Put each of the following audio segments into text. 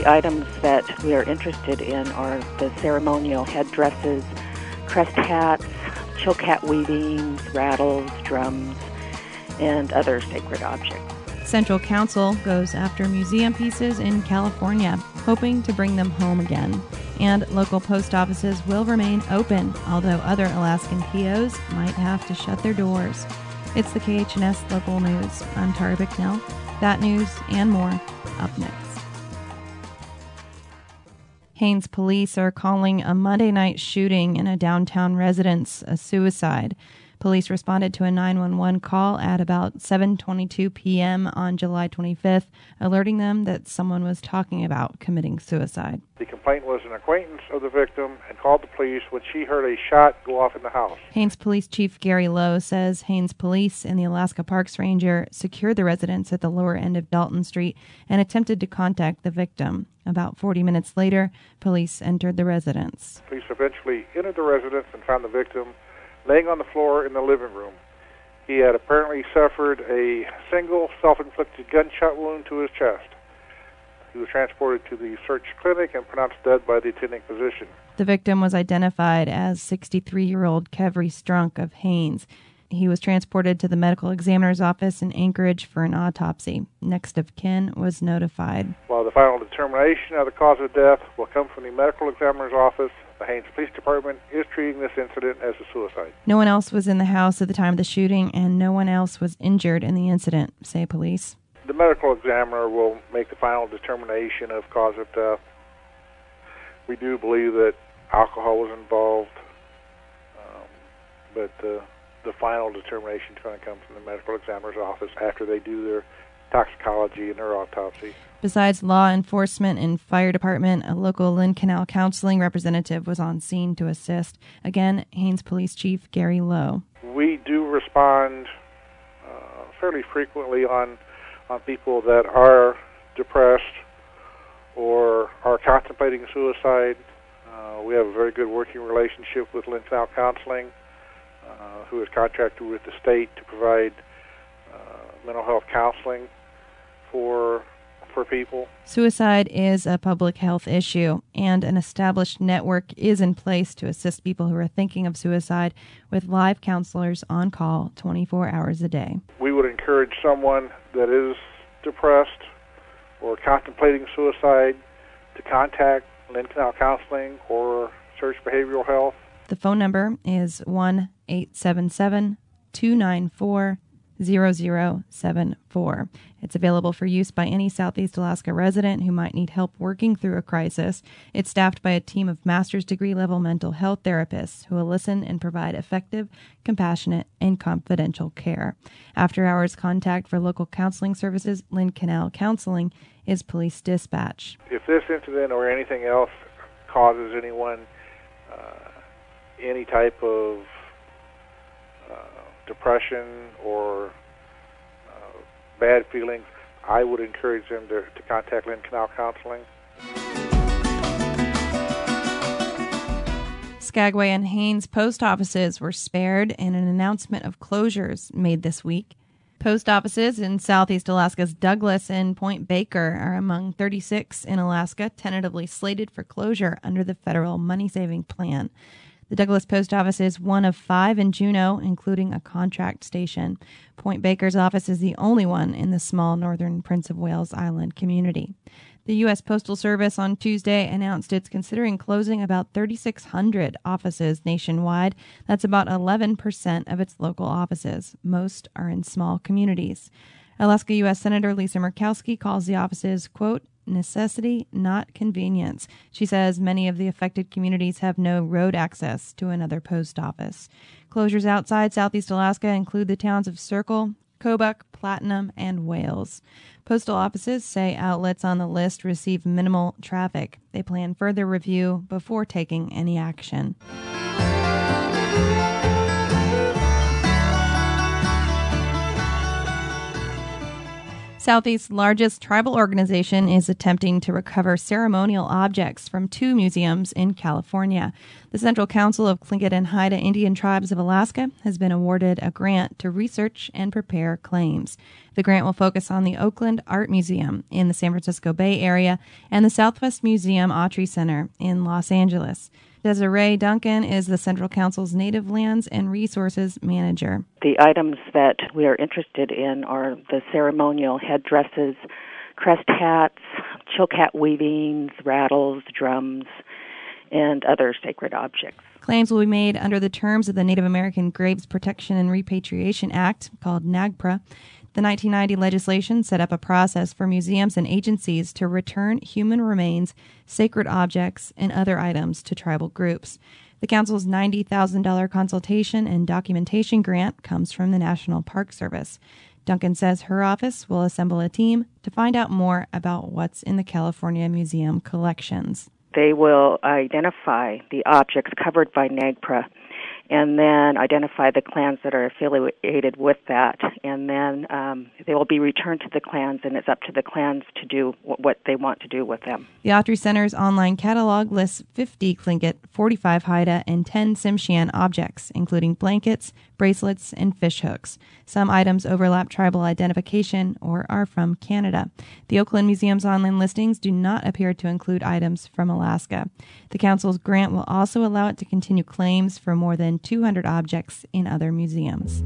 the items that we are interested in are the ceremonial headdresses, crest hats, chilkat weavings, rattles, drums, and other sacred objects. Central Council goes after museum pieces in California, hoping to bring them home again. And local post offices will remain open, although other Alaskan POs might have to shut their doors. It's the KHNS Local News. I'm Tara Bicknell. That news and more up next. Haines police are calling a Monday night shooting in a downtown residence a suicide. Police responded to a 911 call at about 7:22 p.m. on July 25th, alerting them that someone was talking about committing suicide. The complaint was an acquaintance of the victim and called the police when she heard a shot go off in the house. Haines Police Chief Gary Lowe says Haines Police and the Alaska Parks Ranger secured the residence at the lower end of Dalton Street and attempted to contact the victim. About 40 minutes later, police entered the residence. Police eventually entered the residence and found the victim laying on the floor in the living room. He had apparently suffered a single self-inflicted gunshot wound to his chest. He was transported to the search clinic and pronounced dead by the attending physician. The victim was identified as 63-year-old Kevry Strunk of Haines. He was transported to the medical examiner's office in Anchorage for an autopsy. Next of kin was notified. While the final determination of the cause of death will come from the medical examiner's office, the Haines Police Department is treating this incident as a suicide. No one else was in the house at the time of the shooting, and no one else was injured in the incident, say police. The medical examiner will make the final determination of cause of death. We do believe that alcohol was involved, but the final determination is going to come from the medical examiner's office after they do their toxicology and their autopsy. Besides law enforcement and fire department, a local Lynn Canal counseling representative was on scene to assist. Again, Haines Police Chief Gary Lowe. We do respond fairly frequently on people that are depressed or are contemplating suicide. We have a very good working relationship with Lynn Canal Counseling, who is contracted with the state to provide mental health counseling for people. Suicide is a public health issue, and an established network is in place to assist people who are thinking of suicide with live counselors on call 24 hours a day. We would encourage someone that is depressed or contemplating suicide to contact Lynn Canal Counseling or Search Behavioral Health. The phone number is 1-877-294-0074. It's available for use by any Southeast Alaska resident who might need help working through a crisis. It's staffed by a team of master's degree level mental health therapists who will listen and provide effective, compassionate, and confidential care. After hours contact for local counseling services, Lynn Canal Counseling is police dispatch. If this incident or anything else causes anyone any type of depression or bad feelings, I would encourage them to contact Lynn Canal Counseling. Skagway and Haines post offices were spared in an announcement of closures made this week. Post offices in Southeast Alaska's Douglas and Point Baker are among 36 in Alaska tentatively slated for closure under the federal money-saving plan. The Douglas Post Office is one of 5 in Juneau, including a contract station. Point Baker's office is the only one in the small northern Prince of Wales Island community. The U.S. Postal Service on Tuesday announced it's considering closing about 3,600 offices nationwide. That's about 11% of its local offices. Most are in small communities. Alaska U.S. Senator Lisa Murkowski calls the offices, quote, necessity, not convenience. She says many of the affected communities have no road access to another post office. Closures outside Southeast Alaska include the towns of Circle, Kobuk, Platinum, and Wales. Postal offices say outlets on the list receive minimal traffic. They plan further review before taking any action. Southeast's largest tribal organization is attempting to recover ceremonial objects from 2 museums in California. The Central Council of Tlingit and Haida Indian Tribes of Alaska has been awarded a grant to research and prepare claims. The grant will focus on the Oakland Art Museum in the San Francisco Bay Area and the Southwest Museum Autry Center in Los Angeles. Desiree Duncan is the Central Council's Native Lands and Resources Manager. The items that we are interested in are the ceremonial headdresses, crest hats, chilkat weavings, rattles, drums, and other sacred objects. Claims will be made under the terms of the Native American Graves Protection and Repatriation Act, called NAGPRA. The 1990 legislation set up a process for museums and agencies to return human remains, sacred objects, and other items to tribal groups. The Council's $90,000 consultation and documentation grant comes from the National Park Service. Duncan says her office will assemble a team to find out more about what's in the California Museum collections. They will identify the objects covered by NAGPRA and then identify the clans that are affiliated with that. And then they will be returned to the clans, and it's up to the clans to do what they want to do with them. The Autry Center's online catalog lists 50 Tlingit, 45 Haida, and 10 Tsimshian objects, including blankets, bracelets, and fish hooks. Some items overlap tribal identification or are from Canada. The Oakland Museum's online listings do not appear to include items from Alaska. The Council's grant will also allow it to continue claims for more than 200 objects in other museums.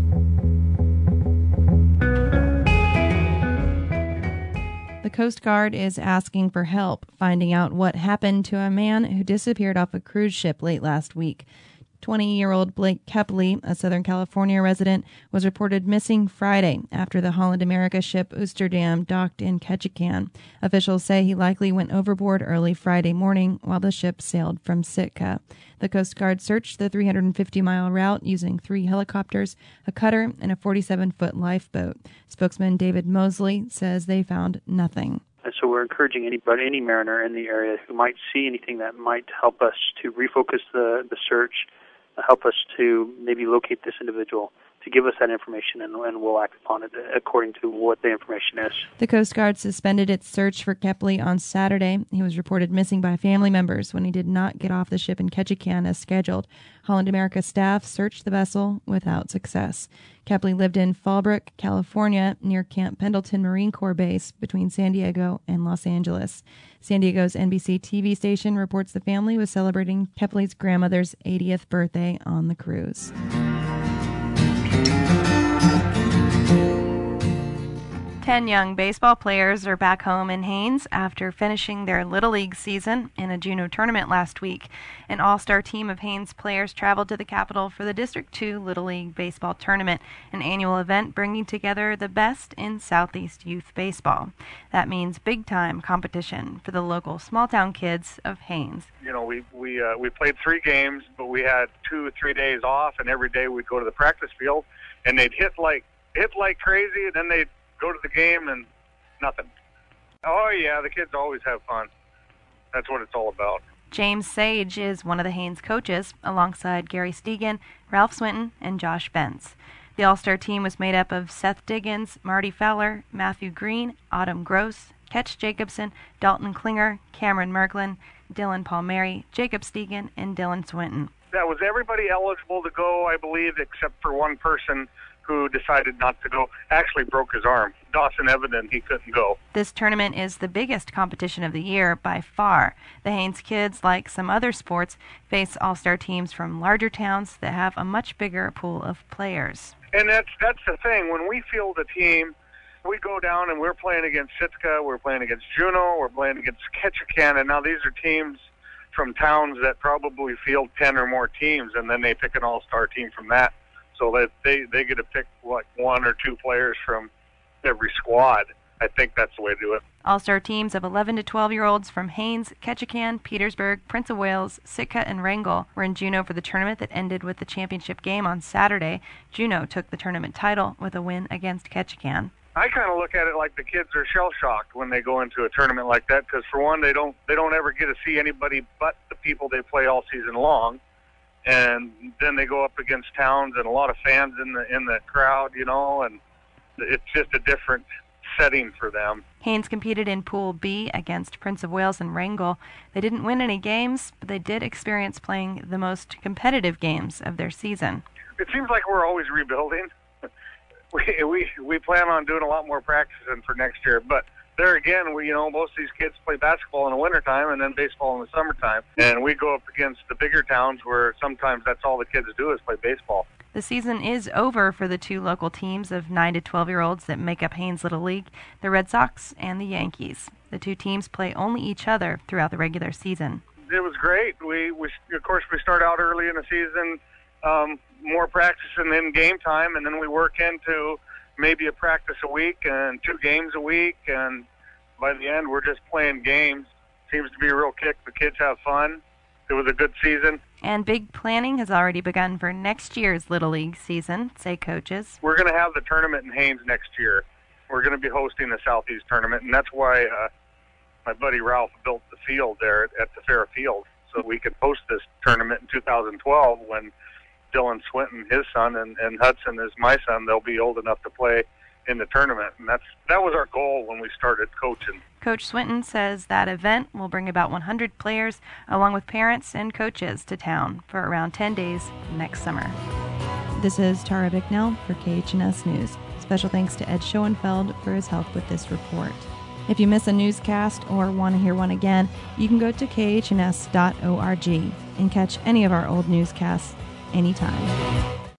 The Coast Guard is asking for help finding out what happened to a man who disappeared off a cruise ship late last week. 20-year-old Blake Kepley, a Southern California resident, was reported missing Friday after the Holland America ship Oosterdam docked in Ketchikan. Officials say he likely went overboard early Friday morning while the ship sailed from Sitka. The Coast Guard searched the 350-mile route using 3 helicopters, a cutter, and a 47-foot lifeboat. Spokesman David Mosley says they found nothing. And so we're encouraging any mariner in the area who might see anything that might help us to refocus the search, help us to maybe locate this individual, to give us that information, and we'll act upon it according to what the information is. The Coast Guard suspended its search for Kepley on Saturday. He was reported missing by family members when he did not get off the ship in Ketchikan as scheduled. Holland America staff searched the vessel without success. Kepley lived in Fallbrook, California, near Camp Pendleton Marine Corps Base between San Diego and Los Angeles. San Diego's NBC TV station reports the family was celebrating Kepley's grandmother's 80th birthday on the cruise. 10 young baseball players are back home in Haines after finishing their Little League season in a Juneau tournament last week. An all-star team of Haines players traveled to the capital for the District 2 Little League Baseball Tournament, an annual event bringing together the best in Southeast youth baseball. That means big-time competition for the local small-town kids of Haines. You know, we played 3 games, but we had 2 or 3 days off, and every day we'd go to the practice field, and they'd hit like crazy, and then they'd go to the game and nothing. Oh, yeah, the kids always have fun. That's what it's all about. James Sage is one of the Haines coaches, alongside Gary Stegan, Ralph Swinton, and Josh Bentz. The all-star team was made up of Seth Diggins, Marty Fowler, Matthew Green, Autumn Gross, Ketch Jacobson, Dalton Klinger, Cameron Merklin, Dylan Palmieri, Jacob Stegan, and Dylan Swinton. That was everybody eligible to go, I believe, except for one person who decided not to go, actually broke his arm. Dawson Evident, he couldn't go. This tournament is the biggest competition of the year by far. The Haines kids, like some other sports, face all-star teams from larger towns that have a much bigger pool of players. And that's the thing. When we field a team, we go down and we're playing against Sitka, we're playing against Juneau, we're playing against Ketchikan, and now these are teams from towns that probably field 10 or more teams, and then they pick an all-star team from that. So that they get to pick like 1 or 2 players from every squad. I think that's the way to do it. All-star teams of 11 to 12-year-olds from Haines, Ketchikan, Petersburg, Prince of Wales, Sitka, and Wrangell were in Juneau for the tournament that ended with the championship game on Saturday. Juneau took the tournament title with a win against Ketchikan. I kind of look at it like the kids are shell-shocked when they go into a tournament like that, because for one, they don't ever get to see anybody but the people they play all season long. And then they go up against towns and a lot of fans in the crowd, you know, and it's just a different setting for them. Haines competed in Pool B against Prince of Wales and Wrangell. They didn't win any games, but they did experience playing the most competitive games of their season. It seems like we're always rebuilding. We plan on doing a lot more practicing for next year, but there again, most of these kids play basketball in the wintertime and then baseball in the summertime, and we go up against the bigger towns where sometimes that's all the kids do is play baseball. The season is over for the two local teams of 9 to 12-year-olds that make up Haines Little League, the Red Sox and the Yankees. The two teams play only each other throughout the regular season. It was great. We of course, we start out early in the season, more practice and then game time, and then we work into maybe a practice a week and 2 games a week, and by the end, we're just playing games. Seems to be a real kick. The kids have fun. It was a good season. And big planning has already begun for next year's Little League season, say coaches. We're going to have the tournament in Haines next year. We're going to be hosting the Southeast tournament, and that's why my buddy Ralph built the field there at the Fair Field, so we could host this tournament in 2012 when Dylan Swinton, his son, and Hudson is my son. They'll be old enough to play in the tournament, and that was our goal when we started coaching. Coach Swinton says that event will bring about 100 players along with parents and coaches to town for around 10 days next summer. This is Tara Bicknell for KHNS News. Special thanks to Ed Schoenfeld for his help with this report. If you miss a newscast or want to hear one again, you can go to khns.org and catch any of our old newscasts anytime.